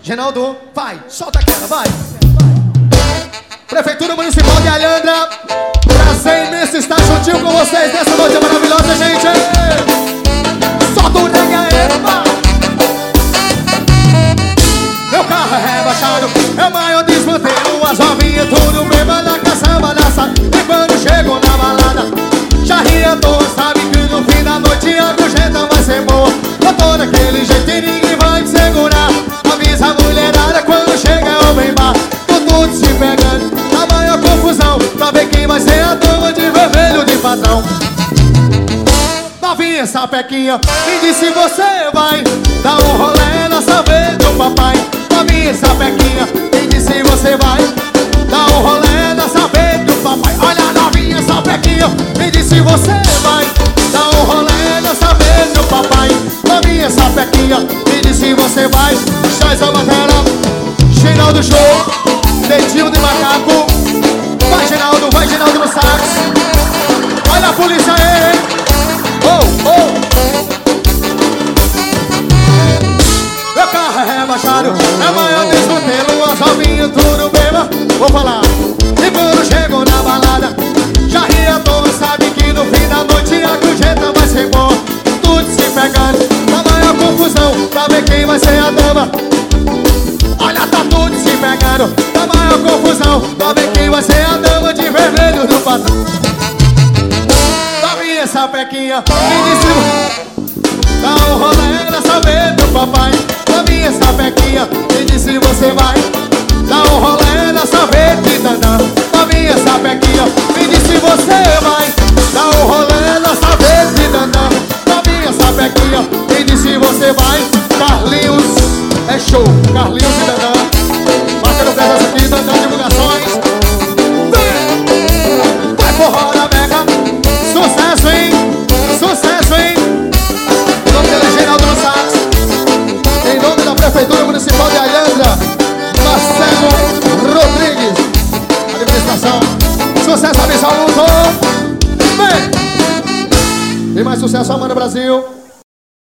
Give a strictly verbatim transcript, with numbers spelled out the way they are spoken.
Genaldo, vai, solta aquela, vai. Prefeitura Municipal de Alhandra, prazer imenso estar juntinho com vocês nessa noite maravilhosa, gente. Solta o reggae aí, vai. Meu carro é rebaixado, é o maior desmantelo. As novinhas tudo beba na caçamba nessa. E quando chego na balada, já ri à toa. Sabe que no fim da noite a gorjeta vai ser boa. Eu tô daquele jeito e ninguém vai te segurar. Avisa a mulherada quando chega o bem bar. Tô tudo se pegando, a maior confusão, pra ver quem vai ser a dama de vermelho de patrão. Novinha sapequinha, me diz se você vai dar um rolê nessa vez do papai. Novinha sapequinha, me diz se você vai dar um rolê nessa vez do papai. Olha, novinha sapequinha, me diz se você vai dar um rolê nessa vez do papai. Novinha sapequinha, me diz se você vai. Chaz a batera, Genaldo show, dedinho de macaco. Vai Genaldo, vai Genaldo no sax. Olha a polícia aí. Oh, oh. Meu carro é rebaixado, é maior desmantelo. As novinhas tudo beba, vou falar. E quando chego na balada, já ri à toa. Sabe que no fim da noite a gorjeta vai ser boa. Tudo se pegando, a maior confusão, pra ver quem vai ser a dama. Olha, tá tudo se pegando, a maior confusão, pra ver quem vai ser a dama de vermelho do patrão. Novinha sapequinha, me disse dá um rolê nessa vez do papai. Novinha sapequinha, me diz se você vai dá um rolê nessa vez de dandã. Novinha sapequinha, me diz se você vai dá um rolê nessa vez de dandã. Novinha sapequinha, me diz se você vai. Carlinhos é show, Carlinhos e dandã. Marca no presença aqui, dandã divulgações. Vem! Vai forró da Mega. Sucesso, hein? Sucesso, hein? Em nome dele é Genaldo no sax. Em nome da Prefeitura Municipal de Alhandra, Marcelo Rodrigues, administração. Sucesso, Abissaluto. Vem! E mais sucesso, Amanda Brasil.